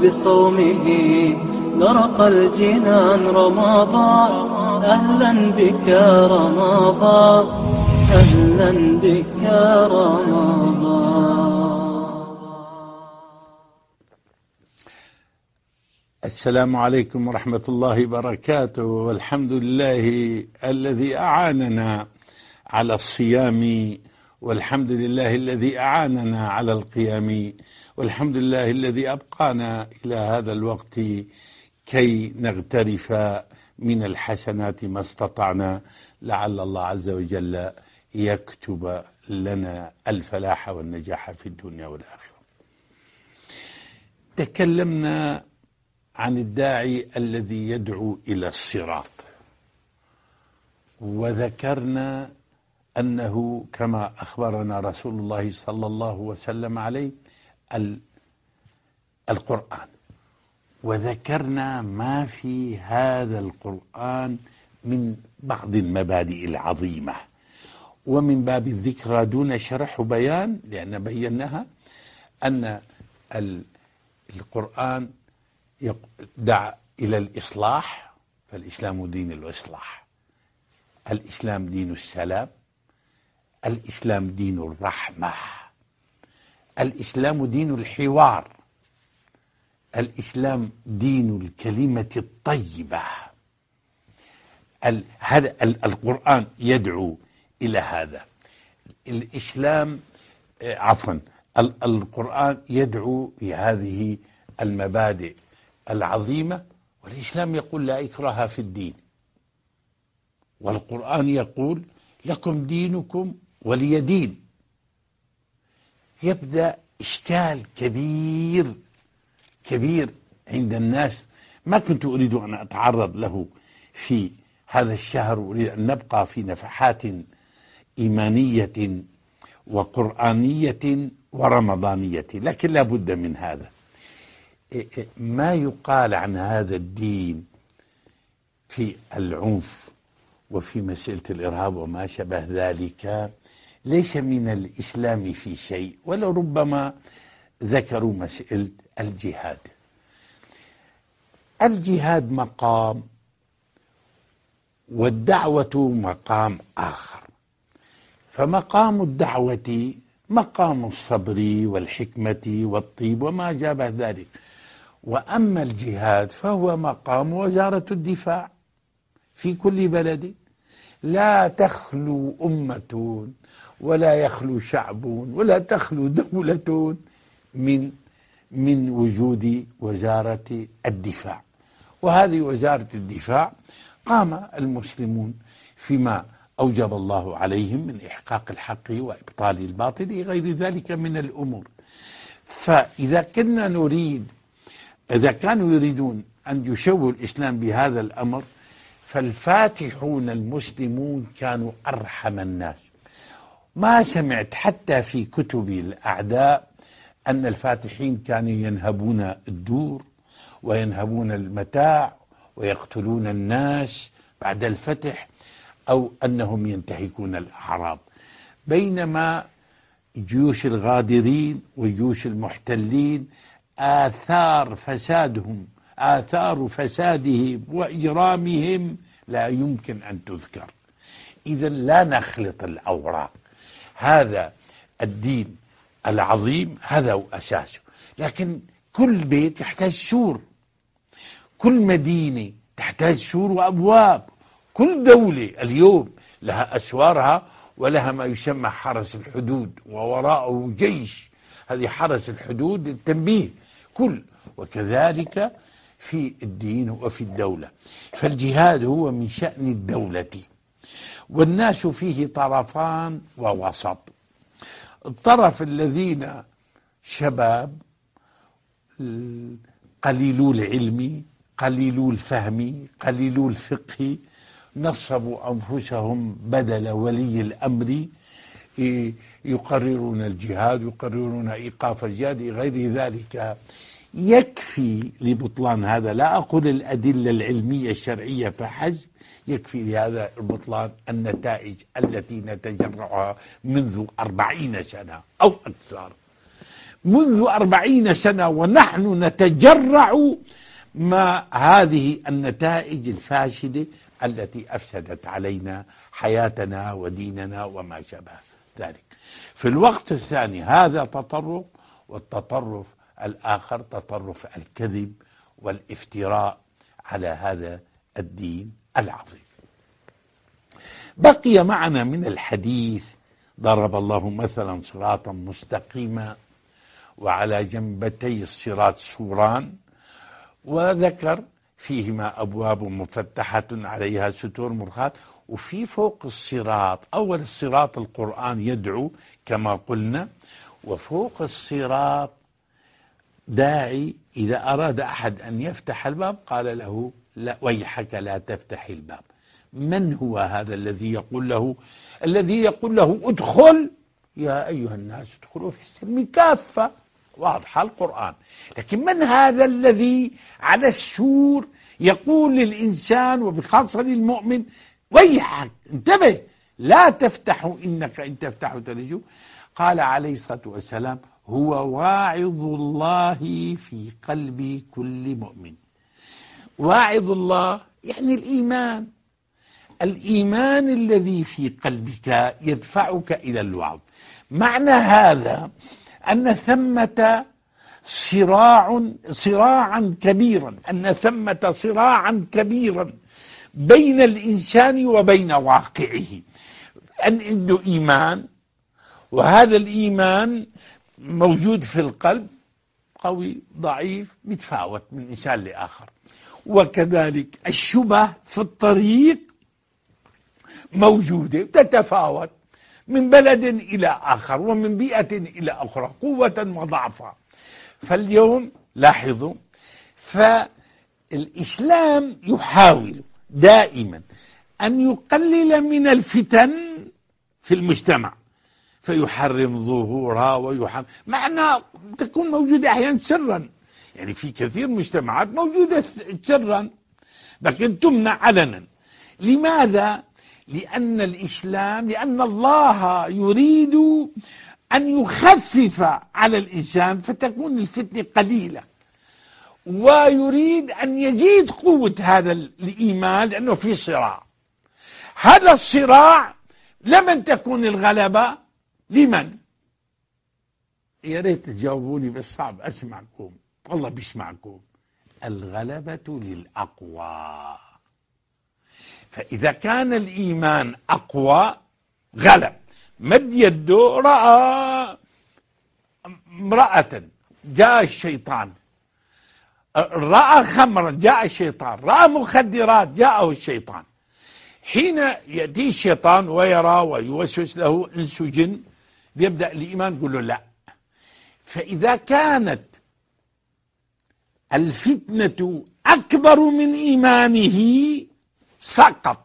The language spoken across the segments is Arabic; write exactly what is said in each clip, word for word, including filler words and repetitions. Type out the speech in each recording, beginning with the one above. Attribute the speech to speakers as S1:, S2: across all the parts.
S1: وبصومه نرق الجنان رمضان. أهلا بك رمضان، أهلا بك رمضان.
S2: السلام عليكم ورحمة الله وبركاته، والحمد لله الذي أعاننا على الصيام، والحمد لله الذي أعاننا على القيام، والحمد لله الذي أبقانا إلى هذا الوقت كي نغترف من الحسنات ما استطعنا، لعل الله عز وجل يكتب لنا الفلاح والنجاح في الدنيا والآخرة. تكلمنا عن الداعي الذي يدعو إلى الصراط، وذكرنا أنه كما أخبرنا رسول الله صلى الله وسلم عليه القرآن، وذكرنا ما في هذا القرآن من بعض المبادئ العظيمة، ومن باب الذكرى دون شرح وبيان، لأن بيناها أن القرآن دعا إلى الإصلاح، فالإسلام دين الإصلاح، الإسلام دين السلام، الإسلام دين الرحمة، الإسلام دين الحوار، الإسلام دين الكلمة الطيبة. هذا القرآن يدعو إلى هذا. الإسلام عفوا القرآن يدعو بهذه المبادئ العظيمة، والإسلام يقول لا إكراه في الدين، والقرآن يقول لكم دينكم ولي دين. يبدأ إشكال كبير كبير عند الناس، ما كنت أريد أن أتعرض له في هذا الشهر، أريد أن نبقى في نفحات إيمانية وقرآنية ورمضانية، لكن لا بد من هذا. ما يقال عن هذا الدين في العنف وفي مسألة الإرهاب وما شبه ذلك ليس من الإسلام في شيء، ولربما ذكروا مسألة الجهاد. الجهاد مقام، والدعوة مقام آخر. فمقام الدعوة مقام الصبر والحكمة والطيب وما شابه ذلك، وأما الجهاد فهو مقام وزارة الدفاع في كل بلد. لا تخلو أمة ولا يخلو شعب ولا تخلو دولة من من وجود وزارة الدفاع، وهذه وزارة الدفاع قام المسلمون فيما أوجب الله عليهم من إحقاق الحق وإبطال الباطل غير ذلك من الأمور. فإذا كنا نريد إذا كانوا يريدون أن يشوهوا الإسلام بهذا الأمر، فالفاتحون المسلمون كانوا أرحم الناس. ما سمعت حتى في كتب الأعداء أن الفاتحين كانوا ينهبون الدور وينهبون المتاع ويقتلون الناس بعد الفتح، أو أنهم ينتهكون الأعراض، بينما جيوش الغادرين وجيوش المحتلين آثار فسادهم آثار فسادهم وإجرامهم لا يمكن أن تذكر. إذا لا نخلط الأوراق. هذا الدين العظيم هذا هو أساسه، لكن كل بيت يحتاج سور، كل مدينة تحتاج سور وأبواب، كل دولة اليوم لها أسوارها ولها ما يسمى حرس الحدود ووراءه جيش، هذه حرس الحدود للتنبيه كل، وكذلك في الدين وفي الدولة. فالجهاد هو من شأن الدولة، والناس فيه طرفان ووسط. الطرف الذين شباب قليلو العلم قليلو الفهم قليلو الفقه، نصبوا أنفسهم بدل ولي الأمر، يقررون الجهاد، يقررون إيقاف الجهاد غير ذلك. يكفي لبطلان هذا، لا أقول الأدلة العلمية الشرعية فحسب، يكفي لهذا البطلان النتائج التي نتجرعها منذ أربعين سنة أو أكثر. منذ أربعين سنة ونحن نتجرع مع هذه النتائج الفاسدة التي أفسدت علينا حياتنا وديننا وما شابه ذلك. في الوقت الثاني هذا تطرف، والتطرف الآخر تطرف الكذب والافتراء على هذا الدين العظيم. بقي معنا من الحديث: ضرب الله مثلا صراطا مستقيما وعلى جنبتي الصراط سوران، وذكر فيهما أبواب مفتحة عليها ستور مرخاة. وفي فوق الصراط، أول الصراط القرآن يدعو كما قلنا، وفوق الصراط داعي إذا أراد أحد أن يفتح الباب قال له: لا، ويحك لا تفتح الباب. من هو هذا الذي يقول له الذي يقول له ادخل يا أيها الناس ادخلوا في السلم كافة؟ واضح القرآن. لكن من هذا الذي على السور يقول للإنسان وبخاصة للمؤمن: ويحك انتبه لا تفتحوا إنك إن تفتحوا تلجوا؟ قال عليه الصلاة والسلام: هو واعظ الله في قلب كل مؤمن. واعظ الله يعني الإيمان، الإيمان الذي في قلبك يدفعك إلى الوعظ. معنى هذا أن ثمة صراع صراعا كبيرا أن ثمة صراعا كبيرا بين الإنسان وبين واقعه، أن عنده إيمان، وهذا الإيمان موجود في القلب، قوي ضعيف متفاوت من إنسان لآخر. وكذلك الشبه في الطريق موجودة تتفاوت من بلد إلى آخر ومن بيئة إلى أخرى، قوة وضعفا. فاليوم لاحظوا، فالإسلام يحاول دائما أن يقلل من الفتن في المجتمع، فيحرم ظهورها ويحرم، معنى تكون موجودة أحيانا سرا، يعني في كثير مجتمعات موجودة سرا لكن تمنع علنا. لماذا؟ لأن الإسلام لأن الله يريد أن يخفف على الإنسان فتكون الفتنة قليلة، ويريد أن يزيد قوة هذا الإيمان لأنه في صراع. هذا الصراع لمن تكون الغلبة؟ لمن؟ يا ريت تجاوبوني بس صعب أسمعكم، والله بيسمعكم. الغلبة للأقوى. فإذا كان الإيمان أقوى غلب. مد يده رأى امرأة جاء الشيطان، رأى خمرا جاء الشيطان، رأى مخدرات جاءه الشيطان. حين يأتي الشيطان ويرى ويوسوس له إنس جن بيبدأ الإيمان يقول له لا. فإذا كانت الفتنة أكبر من إيمانه سقط،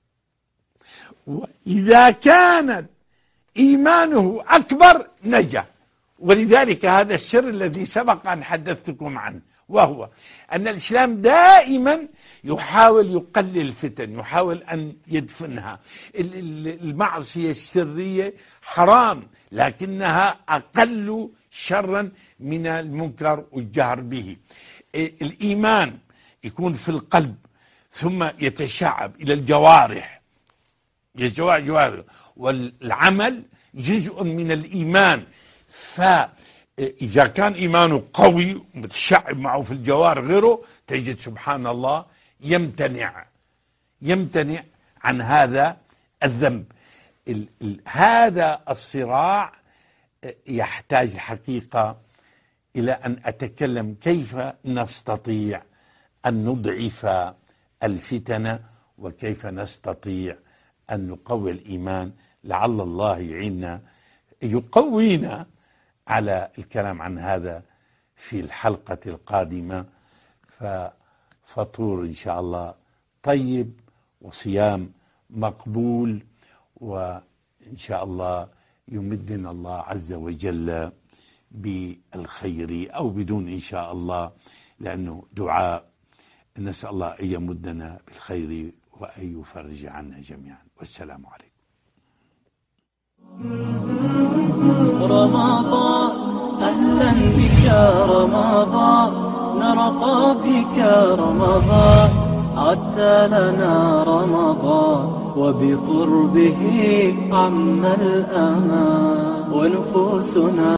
S2: وإذا كانت إيمانه أكبر نجا. ولذلك هذا السر الذي سبق أن حدثتكم عنه، وهو أن الإسلام دائما يحاول يقلل الفتن، يحاول أن يدفنها. المعصية السرية حرام لكنها أقل شرا من المنكر والجهر به. الإيمان يكون في القلب ثم يتشعب إلى الجوارح، الجوارح والعمل جزء من الإيمان. فإذا كان إيمانه قوي متشعب معه في الجوارح غيره، تجد سبحان الله يمتنع يمتنع عن هذا الذنب. ال ال هذا الصراع يحتاج الحقيقة إلى أن أتكلم كيف نستطيع أن نضعف الفتن وكيف نستطيع أن نقوي الإيمان. لعل الله يعيننا يقوينا على الكلام عن هذا في الحلقة القادمة. ففطور إن شاء الله طيب وصيام مقبول، وإن شاء الله يمدنا الله عز وجل بالخير أو بدون إن شاء الله، لأنه دعاء. نسأل الله أن يمدنا بالخير وأن يفرج عنا جميعا. والسلام عليكم.
S1: رمضان أهلا بك رمضان، نرقى بك رمضان، عدت لنا رمضان وبقربه عم الأمان ونفوسنا